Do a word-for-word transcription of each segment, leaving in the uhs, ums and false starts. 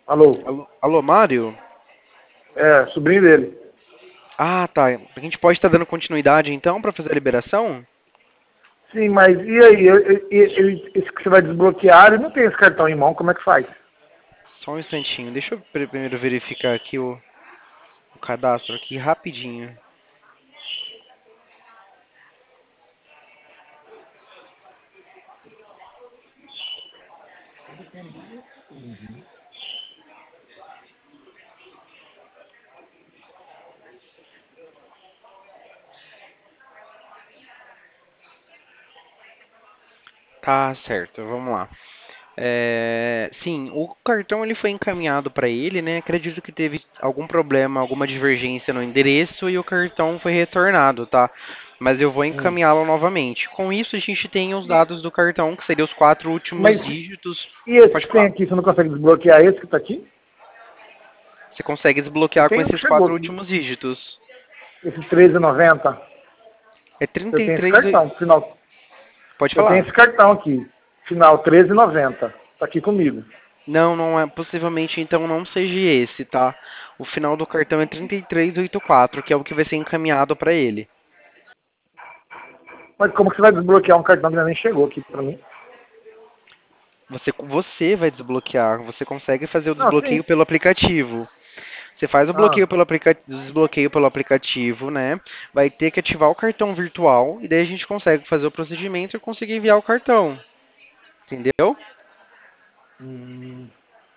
Alô? Alô, alô, Mário? É, sobrinho dele. Ah, tá. A gente pode estar dando continuidade então para fazer a liberação? Sim, mas e aí? Ele, ele- esse que você vai desbloquear, ele não tem esse cartão em mão, como é que faz? Só um instantinho. Deixa eu pr- primeiro verificar aqui o, o cadastro aqui rapidinho. Tá certo, vamos lá. É, sim, o cartão ele foi encaminhado para ele, né? Acredito que teve algum problema, alguma divergência no endereço e o cartão foi retornado, tá? Mas eu vou Hum. encaminhá-lo novamente. Com isso, a gente tem os dados do cartão, que seriam os quatro últimos Mas dígitos. e esse Pode que tem falar. aqui, você não consegue desbloquear esse que tá aqui? Você consegue Eu desbloquear com tenho o que esses chegou quatro aqui. últimos dígitos. Esse treze noventa. É Eu trinta e tenho esse três. cartão, final. Pode Eu tenho falar. esse cartão aqui, final treze noventa. Tá aqui comigo. Não, não é. Possivelmente então não seja esse, tá? O final do cartão é trinta e três oitenta e quatro, que é o que vai ser encaminhado para ele. Mas como que você vai desbloquear um cartão que ainda nem chegou aqui pra mim? Você, você vai desbloquear. Você consegue fazer o Não, sim. desbloqueio pelo aplicativo. Você faz o Ah, bloqueio pelo aplica desbloqueio pelo aplicativo, né? Vai ter que ativar o cartão virtual e daí a gente consegue fazer o procedimento e conseguir enviar o cartão. Entendeu? hum,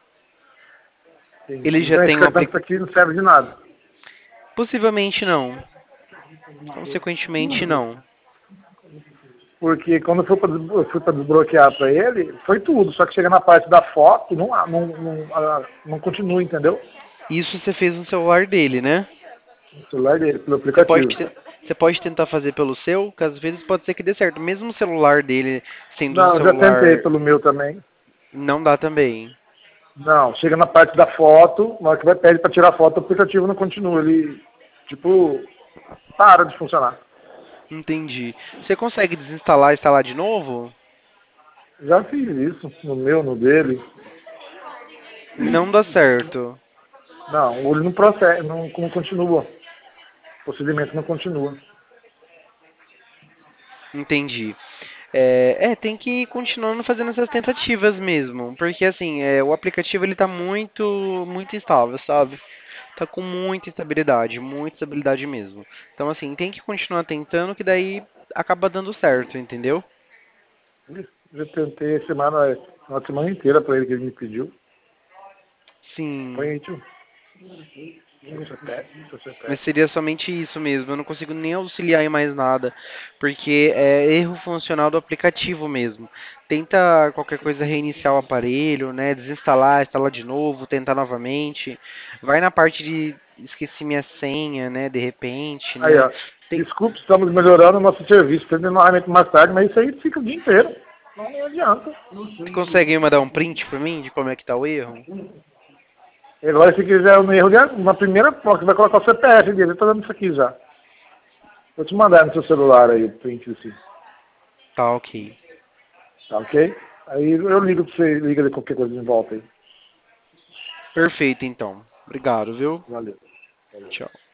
Ele entendi. já Então esse tem um cartão que aplicativo. tá aqui não serve de nada. Possivelmente não. Consequentemente não. Porque quando eu fui para eu fui pra desbloquear para ele, foi tudo. Só que chega na parte da foto, não, não, não, ah, não continua, entendeu? Isso você fez no celular dele, né? No celular dele, pelo Você pode, aplicativo. te- você pode tentar fazer pelo seu, que às vezes pode ser que dê certo. Mesmo o celular dele sendo um Não, eu já tentei celular, pelo meu também. não dá também. Não, chega na parte da foto, na hora que vai pedir para tirar foto, o aplicativo não continua. Ele, tipo, para de funcionar. Entendi. Você consegue desinstalar e instalar de novo? Já fiz isso, no meu, no dele. Não dá certo. Não, ele não processa, não, não continua. O procedimento não continua. Entendi. É, é, tem que ir continuando fazendo essas tentativas mesmo, porque assim, é, o aplicativo ele tá muito, muito instável, sabe? Tá com muita instabilidade, muita estabilidade mesmo. Então assim, tem que continuar tentando que daí acaba dando certo, entendeu? Já tentei a semana, uma semana inteira para ele que ele me pediu. Põe Sim. aí, tio. Seu C P F, seu Mas C P F. seria somente isso mesmo. Eu não consigo nem auxiliar em mais nada, porque é erro funcional do aplicativo mesmo. Tenta qualquer coisa reiniciar o aparelho, né? Desinstalar, instalar de novo, tentar novamente. Vai na parte de esqueci minha senha, né? De repente, Aí, né? ó. Tem- Desculpe, estamos melhorando o nosso serviço. Tendo novamente mais tarde, mas isso aí fica o dia inteiro. Não, não adianta. Você consegue mandar um print pra mim de como é que tá o erro? E agora, se quiser um erro, de- na primeira foto, você vai colocar o C P F dele. Eu tô dando isso aqui já. Vou te mandar no seu celular aí, o print assim. Tá, ok. Tá ok? Aí eu ligo pra você, liga de qualquer coisa em volta aí. Perfeito, então. Obrigado, viu? Valeu. Valeu. Tchau.